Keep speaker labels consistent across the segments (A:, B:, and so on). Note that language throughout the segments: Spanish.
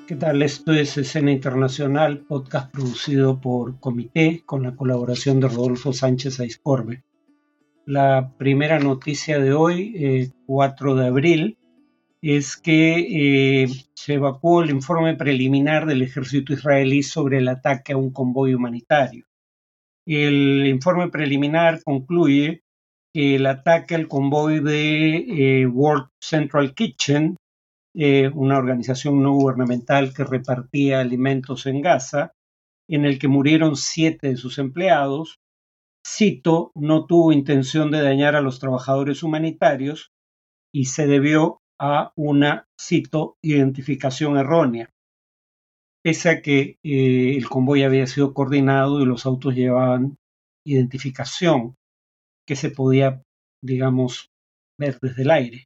A: ¿Qué tal? Esto es Escena Internacional, podcast producido por Comité con la colaboración de Rodolfo Sánchez Aizcorbe. La primera noticia de hoy, 4 de abril, es que se evacuó el informe preliminar del ejército israelí sobre el ataque a un convoy humanitario. El informe preliminar concluye que el ataque al convoy de World Central Kitchen, una organización no gubernamental que repartía alimentos en Gaza, en el que murieron 7 de sus empleados, cito, no tuvo intención de dañar a los trabajadores humanitarios y se debió a una, cito, identificación errónea. Pese a que el convoy había sido coordinado y los autos llevaban identificación que se podía, digamos, ver desde el aire.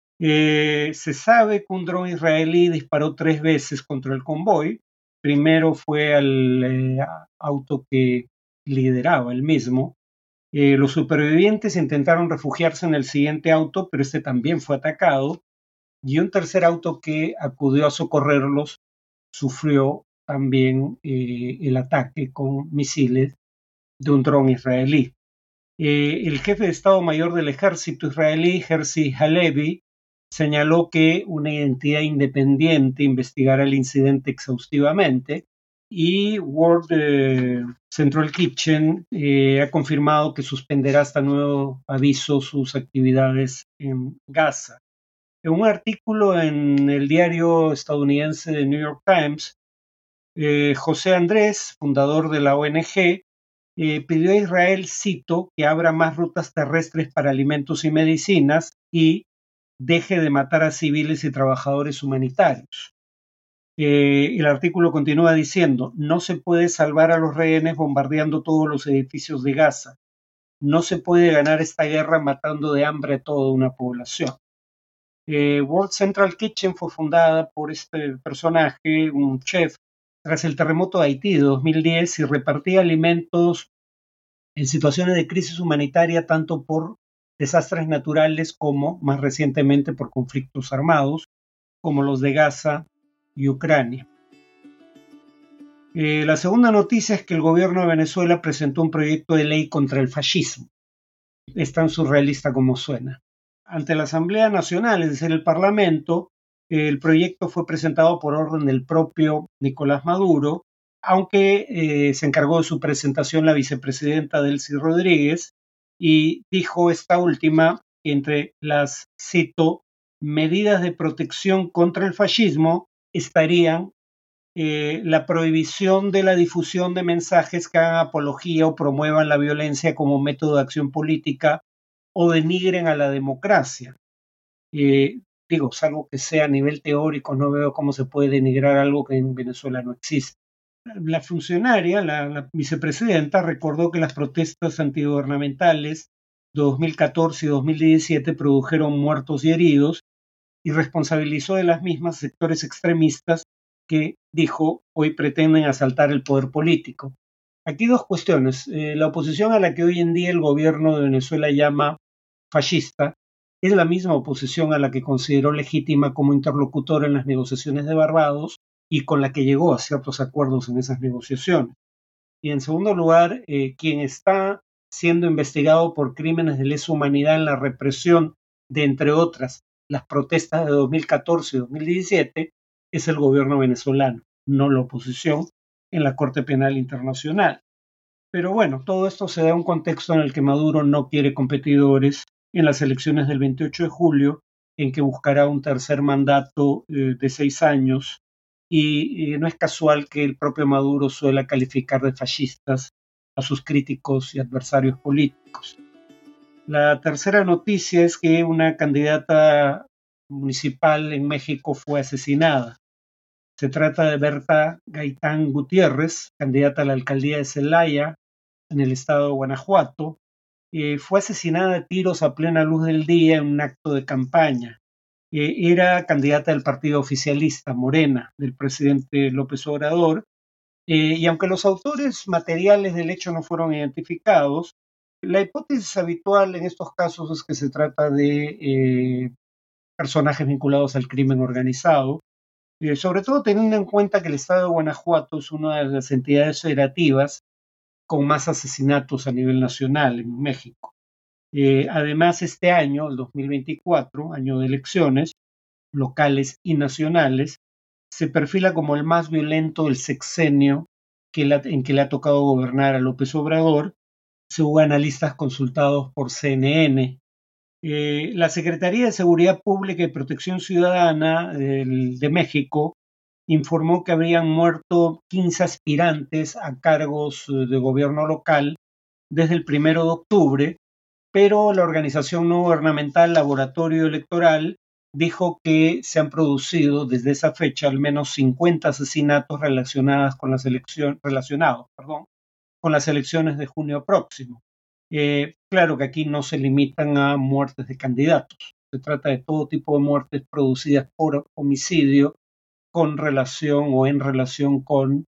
A: Se sabe que un dron israelí disparó 3 veces contra el convoy. Primero fue al auto que lideraba el mismo. Los supervivientes intentaron refugiarse en el siguiente auto, pero este también fue atacado. Y un tercer auto que acudió a socorrerlos sufrió también el ataque con misiles de un dron israelí. El jefe de Estado Mayor del Ejército israelí, Herzi Halevi, señaló que una entidad independiente investigará el incidente exhaustivamente y World Central Kitchen ha confirmado que suspenderá hasta nuevo aviso sus actividades en Gaza. En un artículo en el diario estadounidense The New York Times, José Andrés, fundador de la ONG, pidió a Israel, cito, que abra más rutas terrestres para alimentos y medicinas y deje de matar a civiles y trabajadores humanitarios. El artículo continúa diciendo, no se puede salvar a los rehenes bombardeando todos los edificios de Gaza. No se puede ganar esta guerra matando de hambre a toda una población. World Central Kitchen fue fundada por este personaje, un chef, tras el terremoto de Haití de 2010 y repartía alimentos en situaciones de crisis humanitaria tanto por desastres naturales como, más recientemente, por conflictos armados, como los de Gaza y Ucrania. La segunda noticia es que el gobierno de Venezuela presentó un proyecto de ley contra el fascismo. Es tan surrealista como suena. Ante la Asamblea Nacional, es decir, el Parlamento, el proyecto fue presentado por orden del propio Nicolás Maduro, aunque se encargó de su presentación la vicepresidenta Delcy Rodríguez y dijo esta última que entre las, cito, medidas de protección contra el fascismo estarían la prohibición de la difusión de mensajes que hagan apología o promuevan la violencia como método de acción política o denigren a la democracia. Salvo que sea a nivel teórico, no veo cómo se puede denigrar algo que en Venezuela no existe. La funcionaria, la vicepresidenta, recordó que las protestas antigubernamentales de 2014 y 2017 produjeron muertos y heridos y responsabilizó de las mismas sectores extremistas que, dijo, hoy pretenden asaltar el poder político. Aquí dos cuestiones. La oposición a la que hoy en día el gobierno de Venezuela llama fascista es la misma oposición a la que consideró legítima como interlocutor en las negociaciones de Barbados y con la que llegó a ciertos acuerdos en esas negociaciones. Y en segundo lugar, quien está siendo investigado por crímenes de lesa humanidad en la represión de, entre otras, las protestas de 2014 y 2017, es el gobierno venezolano, no la oposición en la Corte Penal Internacional. Pero bueno, todo esto se da en un contexto en el que Maduro no quiere competidores en las elecciones del 28 de julio, en que buscará un tercer mandato de 6 años, y no es casual que el propio Maduro suele calificar de fascistas a sus críticos y adversarios políticos. La tercera noticia es que una candidata municipal en México fue asesinada. Se trata de Berta Gaitán Gutiérrez, candidata a la alcaldía de Celaya, en el estado de Guanajuato. Fue asesinada a tiros a plena luz del día en un acto de campaña. Era candidata del partido oficialista, Morena, del presidente López Obrador, y aunque los autores materiales del hecho no fueron identificados, la hipótesis habitual en estos casos es que se trata de personajes vinculados al crimen organizado, sobre todo teniendo en cuenta que el estado de Guanajuato es una de las entidades federativas con más asesinatos a nivel nacional en México. Además, este año, el 2024, año de elecciones locales y nacionales, se perfila como el más violento del sexenio en que le ha tocado gobernar a López Obrador, según analistas consultados por CNN. La Secretaría de Seguridad Pública y Protección Ciudadana de México informó que habrían muerto 15 aspirantes a cargos de gobierno local desde el 1 de octubre, pero la organización no gubernamental Laboratorio Electoral dijo que se han producido desde esa fecha al menos 50 asesinatos relacionados con las elecciones de junio próximo. Claro que aquí no se limitan a muertes de candidatos, se trata de todo tipo de muertes producidas por homicidio con relación o en relación con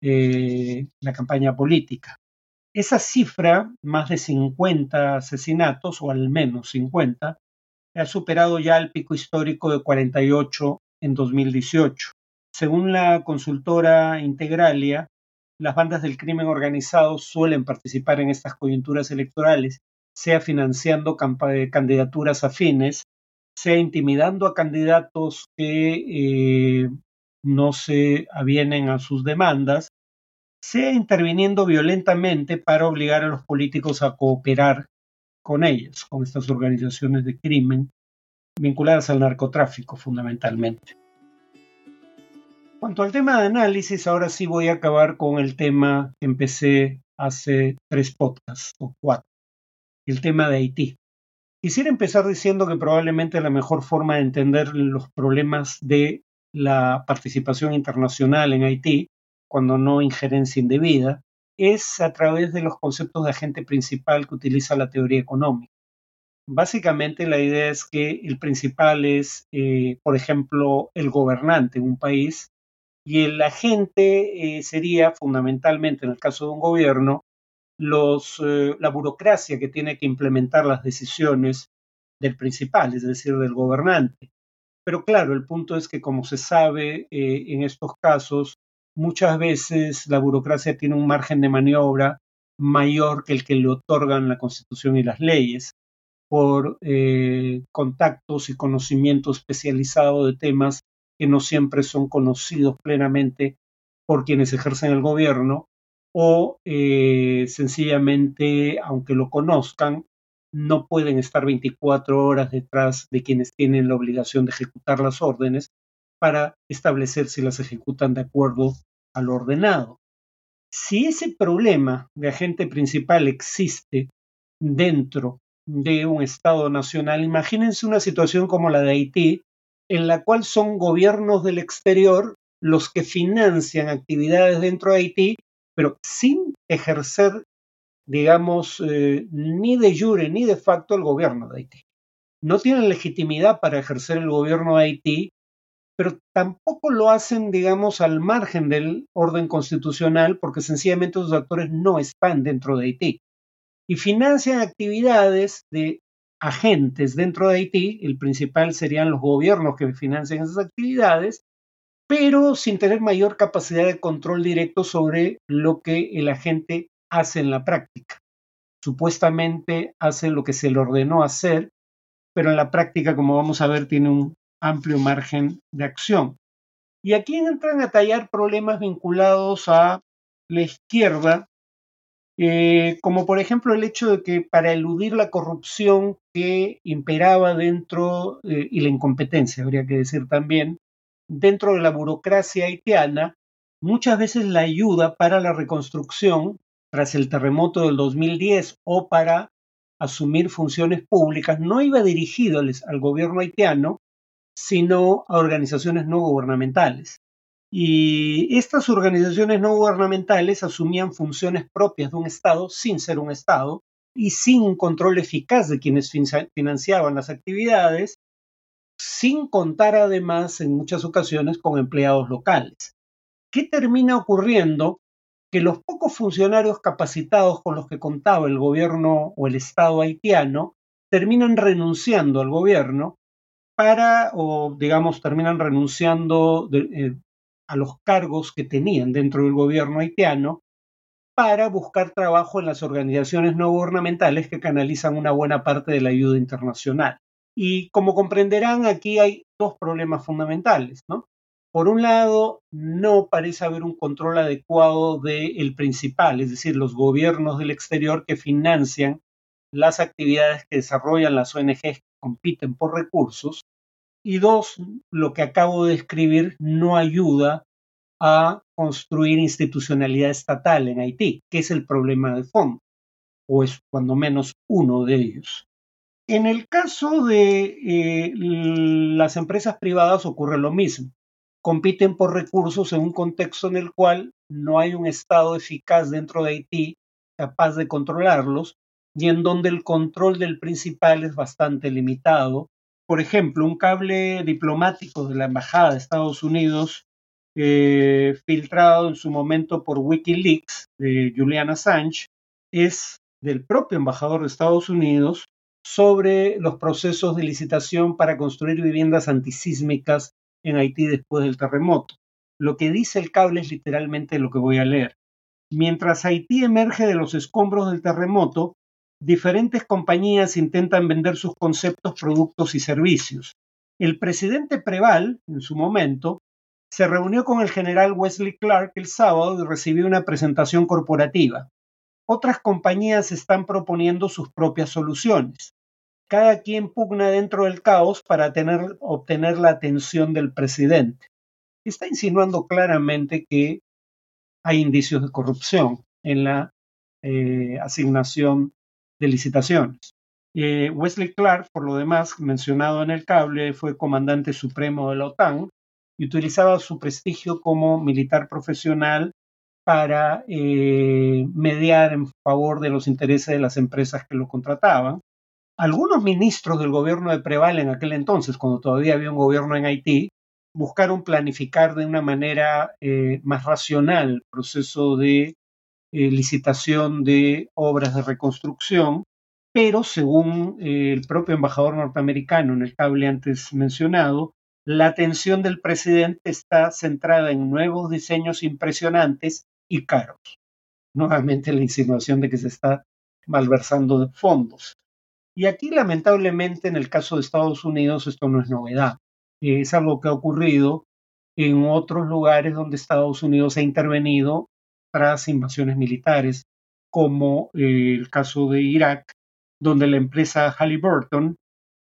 A: la campaña política. Esa cifra, más de 50 asesinatos, o al menos 50, ha superado ya el pico histórico de 48 en 2018. Según la consultora Integralia, las bandas del crimen organizado suelen participar en estas coyunturas electorales, sea financiando candidaturas afines, sea intimidando a candidatos que no se avienen a sus demandas, sea interviniendo violentamente para obligar a los políticos a cooperar con ellas, con estas organizaciones de crimen vinculadas al narcotráfico fundamentalmente. Cuanto al tema de análisis, ahora sí voy a acabar con el tema que empecé hace 3 podcasts o 4, el tema de Haití. Quisiera empezar diciendo que probablemente la mejor forma de entender los problemas de la participación internacional en Haití, cuando no injerencia indebida, es a través de los conceptos de agente principal que utiliza la teoría económica. Básicamente la idea es que el principal es, por ejemplo, el gobernante en un país y el agente sería fundamentalmente, en el caso de un gobierno, la burocracia que tiene que implementar las decisiones del principal, es decir, del gobernante. Pero claro, el punto es que como se sabe en estos casos, muchas veces la burocracia tiene un margen de maniobra mayor que el que le otorgan la Constitución y las leyes por contactos y conocimiento especializado de temas que no siempre son conocidos plenamente por quienes ejercen el gobierno o sencillamente, aunque lo conozcan, no pueden estar 24 horas detrás de quienes tienen la obligación de ejecutar las órdenes para establecer si las ejecutan de acuerdo a lo ordenado. Si ese problema de agente principal existe dentro de un Estado nacional, imagínense una situación como la de Haití, en la cual son gobiernos del exterior los que financian actividades dentro de Haití, pero sin ejercer, digamos, ni de jure ni de facto el gobierno de Haití. No tienen legitimidad para ejercer el gobierno de Haití, pero tampoco lo hacen, digamos, al margen del orden constitucional, porque sencillamente esos actores no están dentro de Haití. Y financian actividades de agentes dentro de Haití, el principal serían los gobiernos que financian esas actividades, pero sin tener mayor capacidad de control directo sobre lo que el agente hace en la práctica. Supuestamente hace lo que se le ordenó hacer, pero en la práctica, como vamos a ver, tiene un amplio margen de acción. Y aquí entran a tallar problemas vinculados a la izquierda, como por ejemplo el hecho de que para eludir la corrupción que imperaba dentro, y la incompetencia, habría que decir también, dentro de la burocracia haitiana, muchas veces la ayuda para la reconstrucción tras el terremoto del 2010 o para asumir funciones públicas no iba dirigido al gobierno haitiano, sino a organizaciones no gubernamentales. Y estas organizaciones no gubernamentales asumían funciones propias de un Estado sin ser un Estado y sin control eficaz de quienes financiaban las actividades, sin contar además en muchas ocasiones con empleados locales. ¿Qué termina ocurriendo? Que los pocos funcionarios capacitados con los que contaba el gobierno o el Estado haitiano terminan renunciando al gobierno o digamos, terminan renunciando a los cargos que tenían dentro del gobierno haitiano para buscar trabajo en las organizaciones no gubernamentales que canalizan una buena parte de la ayuda internacional. Y como comprenderán, aquí hay dos problemas fundamentales, ¿no? Por un lado, no parece haber un control adecuado del principal, es decir, los gobiernos del exterior que financian las actividades que desarrollan las ONGs que compiten por recursos. Y dos, lo que acabo de describir no ayuda a construir institucionalidad estatal en Haití, que es el problema de fondo, o es cuando menos uno de ellos. En el caso de las empresas privadas ocurre lo mismo. Compiten por recursos en un contexto en el cual no hay un Estado eficaz dentro de Haití capaz de controlarlos y en donde el control del principal es bastante limitado. Por ejemplo, un cable diplomático de la Embajada de Estados Unidos filtrado en su momento por Wikileaks de Julian Assange es del propio embajador de Estados Unidos sobre los procesos de licitación para construir viviendas antisísmicas en Haití después del terremoto. Lo que dice el cable es literalmente lo que voy a leer. Mientras Haití emerge de los escombros del terremoto, diferentes compañías intentan vender sus conceptos, productos y servicios. El presidente Preval, en su momento, se reunió con el general Wesley Clark el sábado y recibió una presentación corporativa. Otras compañías están proponiendo sus propias soluciones. Cada quien pugna dentro del caos para obtener la atención del presidente. Está insinuando claramente que hay indicios de corrupción en la asignación de licitaciones. Wesley Clark, por lo demás, mencionado en el cable, fue comandante supremo de la OTAN y utilizaba su prestigio como militar profesional para mediar en favor de los intereses de las empresas que lo contrataban. Algunos ministros del gobierno de Preval en aquel entonces, cuando todavía había un gobierno en Haití, buscaron planificar de una manera más racional el proceso de licitación de obras de reconstrucción, pero según el propio embajador norteamericano en el cable antes mencionado, la atención del presidente está centrada en nuevos diseños impresionantes y caros. Nuevamente la insinuación de que se está malversando de fondos. Y aquí, lamentablemente, en el caso de Estados Unidos, esto no es novedad. Es algo que ha ocurrido en otros lugares donde Estados Unidos ha intervenido tras invasiones militares, como el caso de Irak, donde la empresa Halliburton,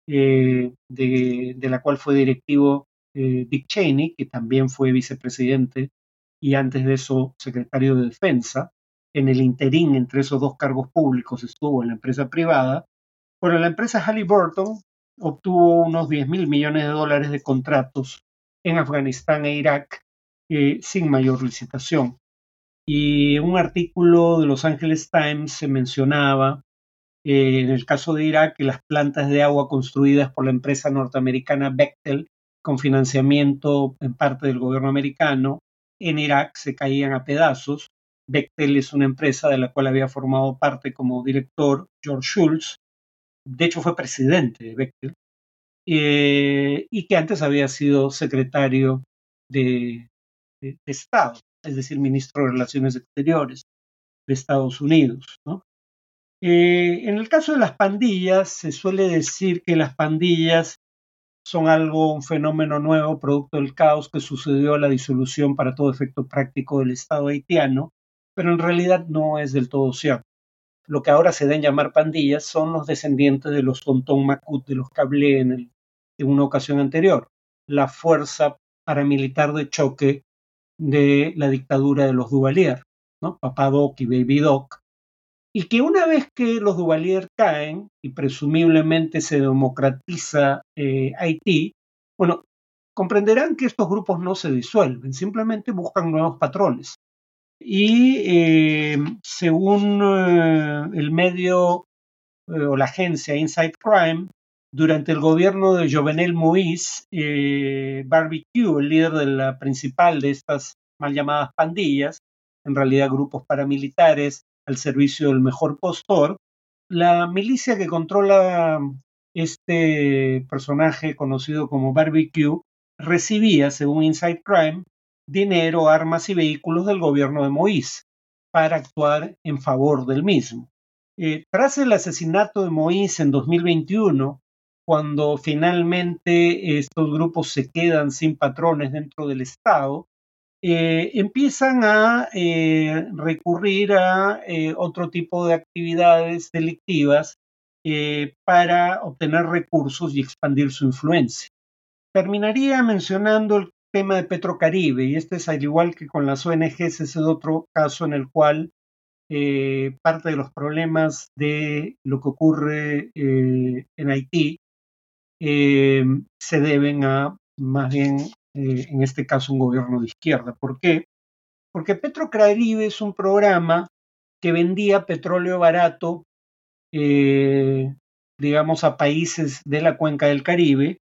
A: de la cual fue directivo Dick Cheney, que también fue vicepresidente y antes de eso secretario de Defensa, en el interín entre esos dos cargos públicos estuvo en la empresa privada. Bueno, la empresa Halliburton obtuvo unos 10.000 millones de dólares de contratos en Afganistán e Irak sin mayor licitación. Y en un artículo de Los Angeles Times se mencionaba, en el caso de Irak, que las plantas de agua construidas por la empresa norteamericana Bechtel, con financiamiento en parte del gobierno americano, en Irak se caían a pedazos. Bechtel es una empresa de la cual había formado parte como director George Shultz, de hecho fue presidente de Bechtel, y que antes había sido secretario de Estado, es decir, ministro de Relaciones Exteriores de Estados Unidos, ¿no? En el caso de las pandillas, se suele decir que las pandillas son un fenómeno nuevo, producto del caos que sucedió a la disolución para todo efecto práctico del Estado haitiano, pero en realidad no es del todo cierto. Lo que ahora se den llamar pandillas son los descendientes de los Tontón Macut, de los que hablé en una ocasión anterior, la fuerza paramilitar de choque de la dictadura de los Duvalier, ¿no? Papá Doc y Baby Doc, y que una vez que los Duvalier caen y presumiblemente se democratiza Haití, bueno, comprenderán que estos grupos no se disuelven, simplemente buscan nuevos patrones. Y según el medio o la agencia Inside Crime, durante el gobierno de Jovenel Moïse, Barbecue, el líder de la principal de estas mal llamadas pandillas, en realidad grupos paramilitares al servicio del mejor postor, la milicia que controla este personaje conocido como Barbecue recibía, según Inside Crime, dinero, armas y vehículos del gobierno de Moïse para actuar en favor del mismo. Tras el asesinato de Moïse en 2021, cuando finalmente estos grupos se quedan sin patrones dentro del Estado, empiezan a recurrir a otro tipo de actividades delictivas para obtener recursos y expandir su influencia. Terminaría mencionando el tema de Petrocaribe, y este es, al igual que con las ONGs, es otro caso en el cual parte de los problemas de lo que ocurre en Haití se deben a, más bien, en este caso, un gobierno de izquierda. ¿Por qué? Porque Petrocaribe es un programa que vendía petróleo barato, digamos, a países de la cuenca del Caribe,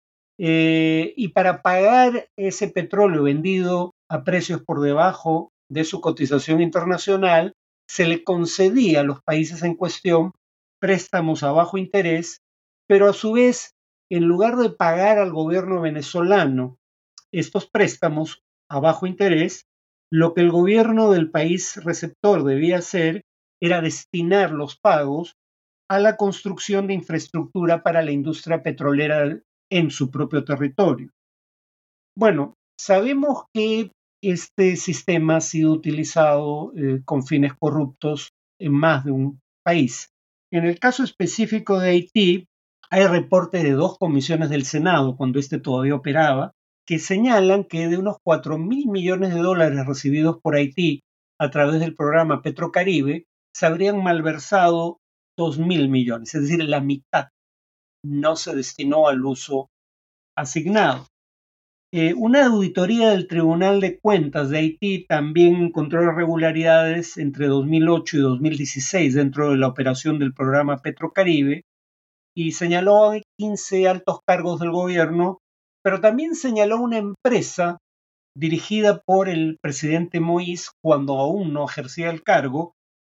A: y para pagar ese petróleo vendido a precios por debajo de su cotización internacional, se le concedía a los países en cuestión préstamos a bajo interés, pero a su vez, en lugar de pagar al gobierno venezolano estos préstamos a bajo interés, lo que el gobierno del país receptor debía hacer era destinar los pagos a la construcción de infraestructura para la industria petrolera en su propio territorio. Bueno, sabemos que este sistema ha sido utilizado con fines corruptos en más de un país. En el caso específico de Haití, hay reportes de 2 comisiones del Senado, cuando este todavía operaba, que señalan que de unos 4.000 millones de dólares recibidos por Haití a través del programa Petrocaribe, se habrían malversado 2.000 millones, es decir, la mitad no se destinó al uso asignado. Una auditoría del Tribunal de Cuentas de Haití también encontró irregularidades entre 2008 y 2016 dentro de la operación del programa Petrocaribe y señaló a 15 altos cargos del gobierno, pero también señaló una empresa dirigida por el presidente Moïse cuando aún no ejercía el cargo,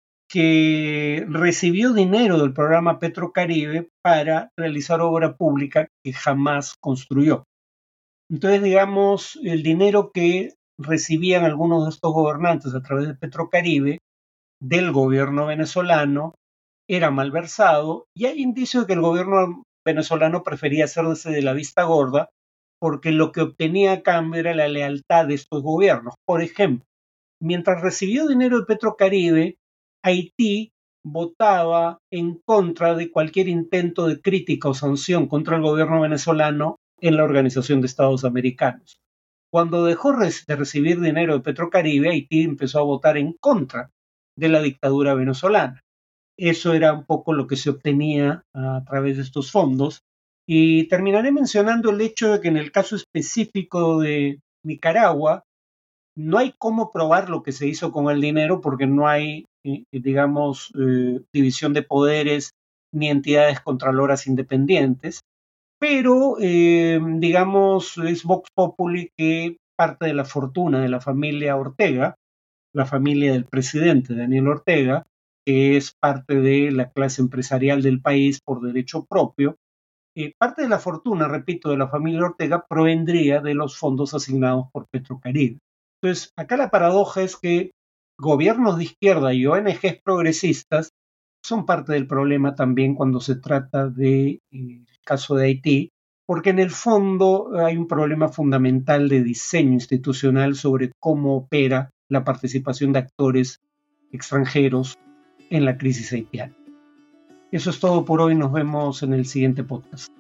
A: que recibió dinero del programa Petrocaribe para realizar obra pública que jamás construyó. Entonces, digamos, el dinero que recibían algunos de estos gobernantes a través de Petrocaribe del gobierno venezolano era malversado, y hay indicios de que el gobierno venezolano prefería hacerse de la vista gorda porque lo que obtenía a cambio era la lealtad de estos gobiernos. Por ejemplo, mientras recibió dinero de Petrocaribe, Haití votaba en contra de cualquier intento de crítica o sanción contra el gobierno venezolano en la Organización de Estados Americanos. Cuando dejó de recibir dinero de Petrocaribe, Haití empezó a votar en contra de la dictadura venezolana. Eso era un poco lo que se obtenía a través de estos fondos. Y terminaré mencionando el hecho de que en el caso específico de Nicaragua, no hay cómo probar lo que se hizo con el dinero porque no hay, digamos, división de poderes ni entidades contraloras independientes, pero, digamos, es Vox Populi que parte de la fortuna de la familia Ortega, la familia del presidente Daniel Ortega, que es parte de la clase empresarial del país por derecho propio, parte de la fortuna, repito, de la familia Ortega provendría de los fondos asignados por Petrocaribe. Entonces, acá la paradoja es que gobiernos de izquierda y ONGs progresistas son parte del problema también cuando se trata del caso de Haití, porque en el fondo hay un problema fundamental de diseño institucional sobre cómo opera la participación de actores extranjeros en la crisis haitiana. Eso es todo por hoy, nos vemos en el siguiente podcast.